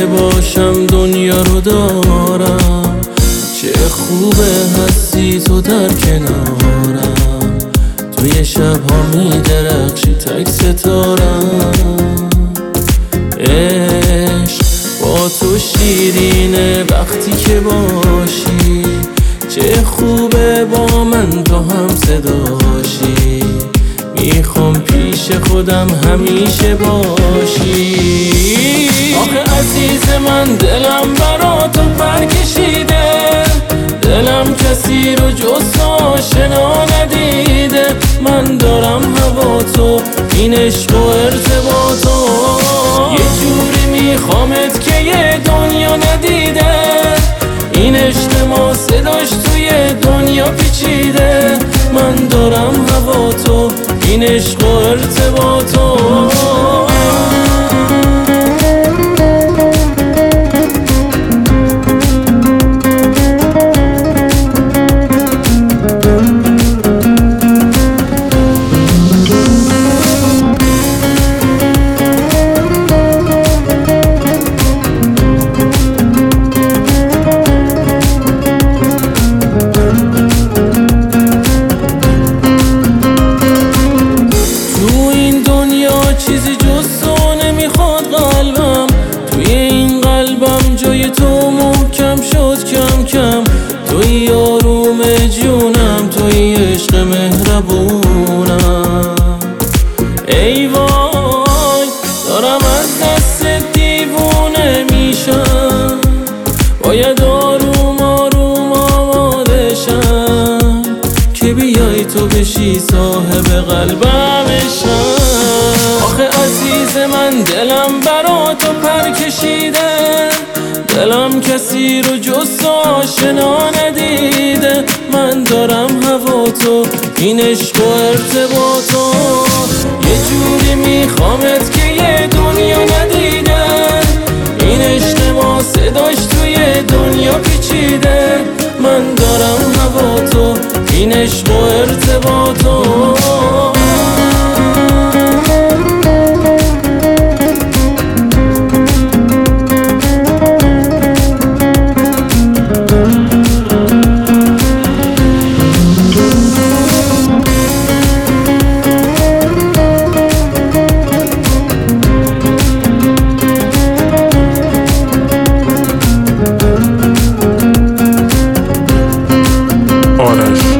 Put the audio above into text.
باشم دنیا رو دارم، چه خوبه هستی تو در کنارم، توی شبها میدرخشی تک ستارم. عشق با تو شیرینه وقتی که باشی، چه خوبه با من تو هم صداشی، میخوام پیش خودم همیشه باشی. آخه عزیز من دلم برا تو پر کشیده، دلم کسی رو جز تو آشنا ندیده، من دارم هوا تو این عشق و ارتباطو، یه جوری میخوامت که یه دنیا ندیده، این عشق ما صداش توی دنیا پیچیده، من دارم هوا تو این عشق و ارتباطو. چیزی جز تو نمیخواد قلبم، توی این قلبم جای تو محکم شد کم کم، توی آروم جونم، توی عشق مهربونم. ای وای دارم از دست دیوونه میشم، باید آروم آروم آماده شم که بیای تو بشی صاحب قلبمشم. آخه عزیز من دلم برا تو پر کشیده، دلم کسی رو جز تو آشنا ندیده، من دارم هوا تو این عشق و ارتباطو، یه جوری میخوامت که یه دنیا ندیده، این عشق ما صداش توی دنیا پیچیده، من دارم هوا تو این عشق و ارتباطو. آرش